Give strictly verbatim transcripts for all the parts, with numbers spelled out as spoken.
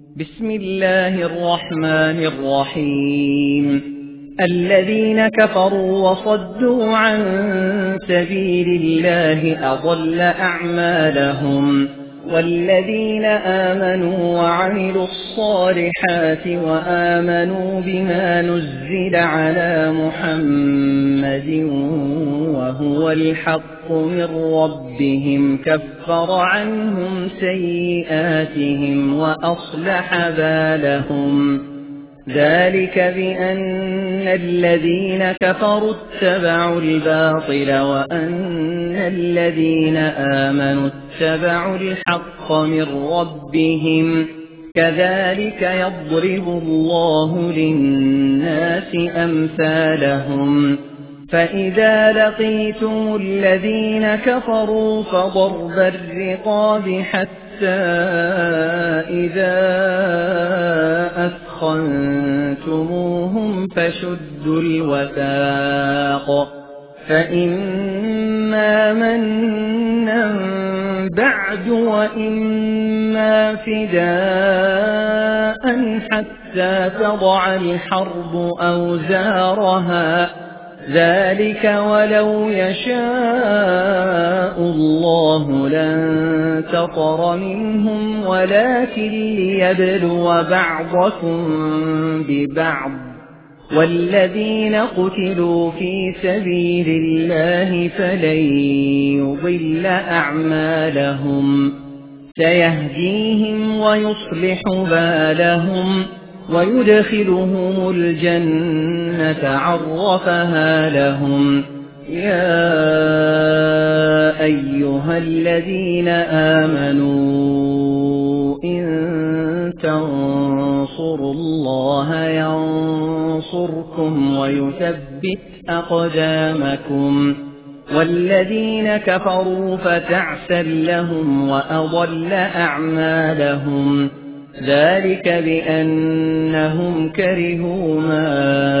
بسم الله الرحمن الرحيم. الذين كفروا وصدوا عن سبيل الله أضل أعمالهم، والذين آمنوا وعملوا الصالحات وآمنوا بما نزل على محمد وهو الحق من ربهم كفر عنهم سيئاتهم وأصلح بالهم. ذلك بأن الذين كفروا اتبعوا الباطل وأن الذين آمنوا اتبعوا الحق من ربهم، كذلك يضرب الله للناس أمثالهم. فإذا لقيتم الذين كفروا فضرب الرقاب حتى إذا أثخنتموهم فشدوا الوثاق، فإما منا بعد وإما فداء حتى تضع الحرب أوزارها، ذلك ولو يشاء الله لانتصر منهم ولكن ليبلو بعضكم ببعض، والذين قتلوا في سبيل الله فلن يضل أعمالهم، سيهديهم ويصلح بالهم ويدخلهم الجنة عرفها لهم. يا أيها الذين آمنوا إن تنصروا الله ينصركم ويثبت أقدامكم، والذين كفروا فتعسا لهم وأضل أعمالهم، ذلك بأنهم كرهوا ما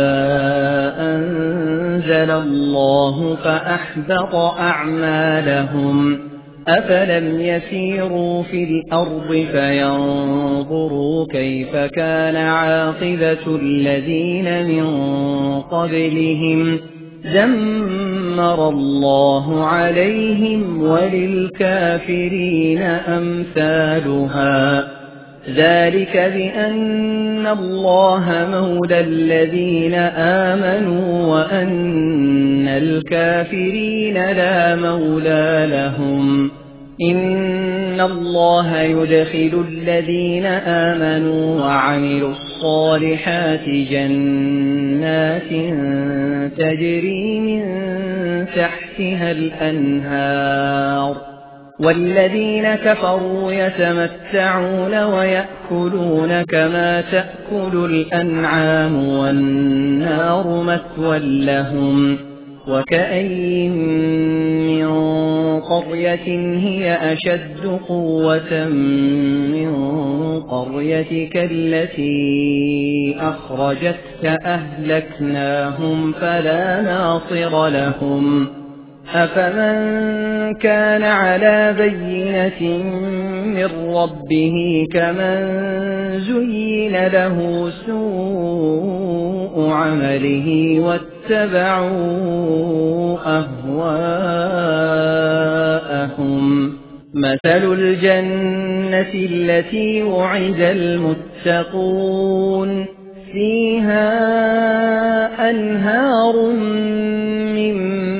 أنزل الله فأحبط أعمالهم. أفلم يسيروا في الأرض فينظروا كيف كان عاقبة الذين من قبلهم، دمر الله عليهم وللكافرين أمثالها، ذلك بأن الله مولى الذين آمنوا وأن الكافرين لا مولى لهم. إن الله يدخل الذين آمنوا وعملوا الصالحات جنات تجري من تحتها الأنهار، والذين كفروا يتمتعون ويأكلون كما تأكل الأنعام والنار مثوى لهم. وكأين من قرية هي أشد قوة من قريتك التي أخرجتك أهلكناهم فلا ناصر لهم. أفمن كان على بينة من ربه كمن زين له سوء عمله واتبعوا أهواءهم. مثل الجنة التي وعد المتقون فيها أنهار من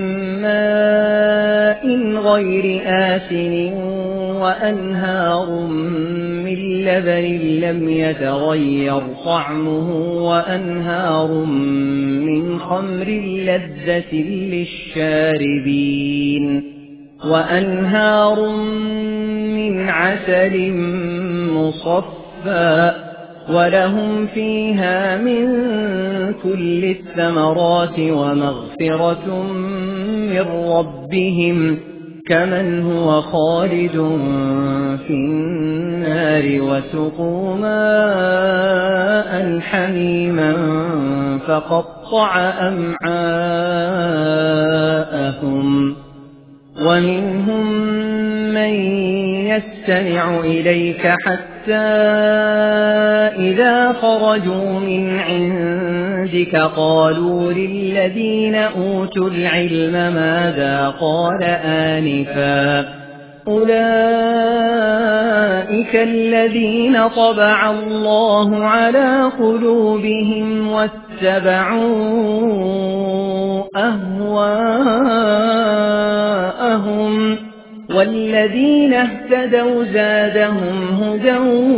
ماء غير آسن وأنهار من لبن لم يتغير طعمه وأنهار من خمر لذة للشاربين وأنهار من عسل مصفى ولهم فيها من كل الثمرات ومغفرة من ربهم كمن هو خالد في النار وسقوا ماء حميما فقطع أمعاءهم. ومنهم من يستمع إليك حتى وإذا خرجوا من عندك قالوا للذين أوتوا العلم ماذا قال آنفا أولئك الذين طبع الله على قلوبهم واتبعوا أهواءهم والذين اهتدوا زادهم هدى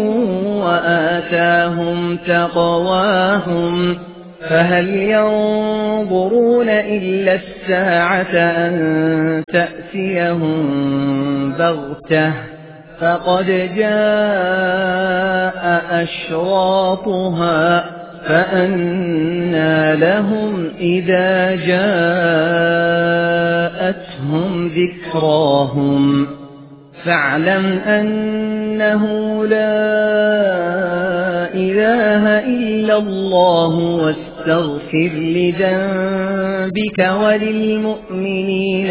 وآتاهم تقواهم فهل ينظرون إلا الساعة أن تأتيهم بغتة فقد جاء أشراطها فأنى لهم إذا جاءتهم ذكراهم فاعلم أنه لا إله إلا الله واستغفر لذنبك وللمؤمنين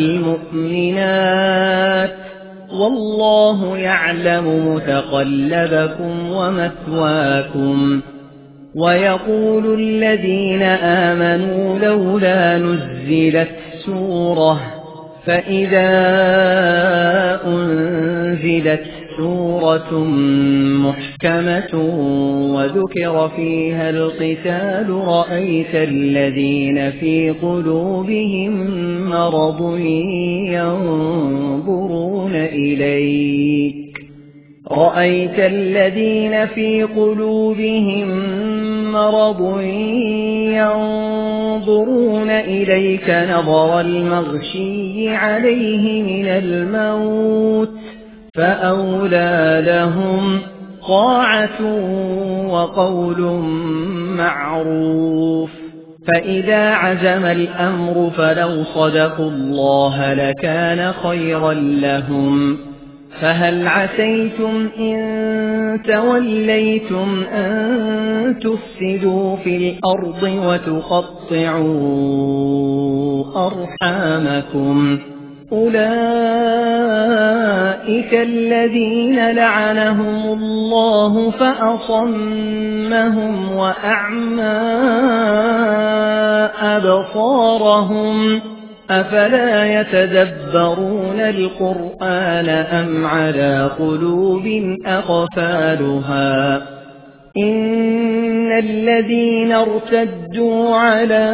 والمؤمنات والله يعلم متقلبكم ومثواكم ويقول الذين آمنوا لولا نزلت سورة فإذا أنزلت سورة محكمة وذكر فيها القتال رأيت الذين في قلوبهم مرض ينظرون إليك رأيت الذين في قلوبهم مرض ينظرون إليك نظر المغشي عليه من الموت فأولى لهم طاعة وقول معروف فإذا عزم الأمر فلو صدقوا الله لكان خيرا لهم فهل عسيتم إن توليتم أن تفسدوا في الأرض وتقطعوا أرحامكم أولئك الذين لعنهم الله فأصمهم وأعمى أبصارهم أفلا يتدبرون القرآن أم على قلوب أقفالها إن الذين ارتدوا على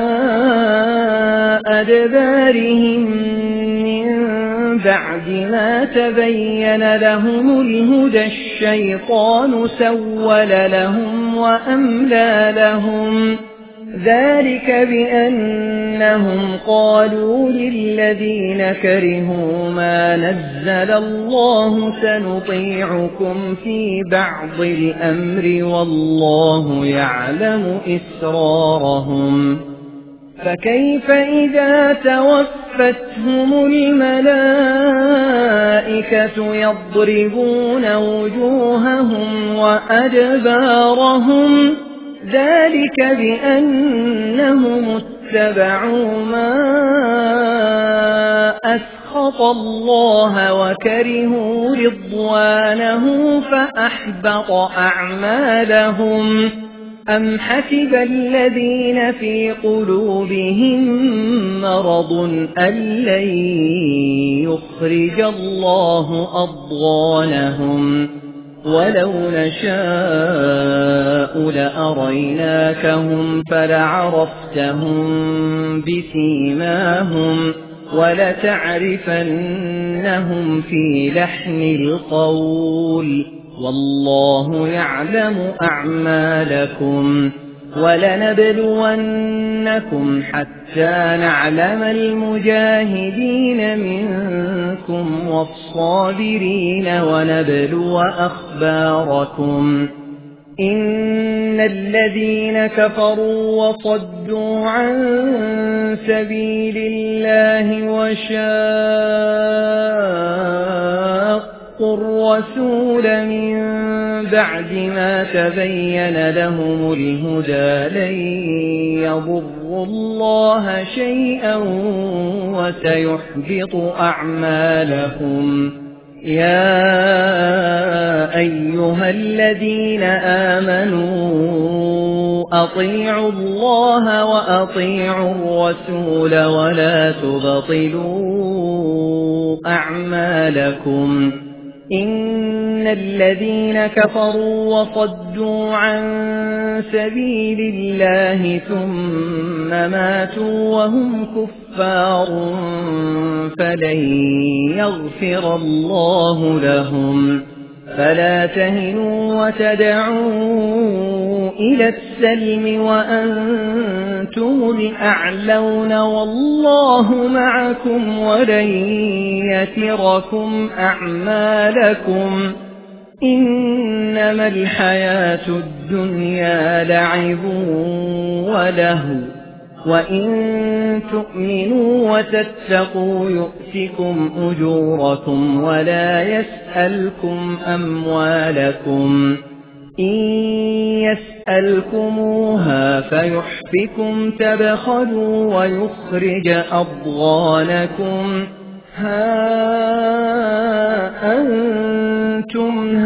أدبارهم من بعد ما تبين لهم الهدى الشيطان سول لهم وأملى لهم ذلك بأنهم قالوا للذين كرهوا ما نزل الله سنطيعكم في بعض الأمر والله يعلم إسرارهم فكيف إذا توفتهم الملائكة يضربون وجوههم وأدبارهم ذلك بأنهم اتبعوا ما أسخط الله وكرهوا رضوانه فأحبط أعمالهم أم حسب الذين في قلوبهم مرض أن لن يخرج الله أضغانهم ولو نشاء لأريناكهم فلعرفتهم بسيماهم ولتعرفنهم في لحن القول والله يعلم أعمالكم ولنبلونكم حتى نعلم المجاهدين منكم والصابرين ونبلو أخباركم إن الذين كفروا وصدوا عن سبيل الله وشاقوا الرسول من بعد ما تبين لهم الهدى لن يضروا الله شيئا وسيحبط أعمالهم يا أيها الذين آمنوا أطيعوا الله وأطيعوا الرسول ولا تبطلوا أعمالكم إن الذين كفروا وصدوا عن سبيل الله ثم ماتوا وهم كفار فلن يغفر الله لهم فلا تهنوا وتدعوا إلى السلم وأنتم الأعلون والله معكم ولن يتركم أعمالكم إنما الحياة الدنيا لعب ولهو وإن تؤمنوا وتتقوا يؤتكم أجوركم ولا يسألكم أموالكم إن يسألكموها فيحفكم تبخلوا ويخرج أضغانكم ها أنتم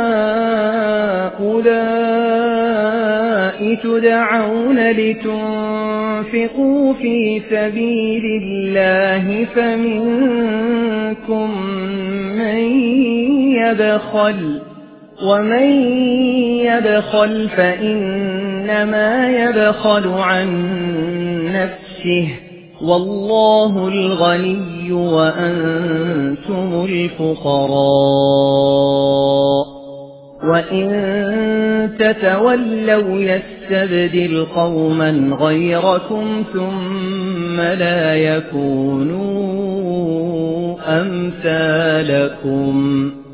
هؤلاء تدعون لتنفقوا في سبيل الله فمنكم من يبخل ومن يبخل فإنما يبخل عن نفسه والله الغني وأنتم الفقراء وإن تتولوا يستبدل قوما غيركم ثم لا يكونوا أمثالكم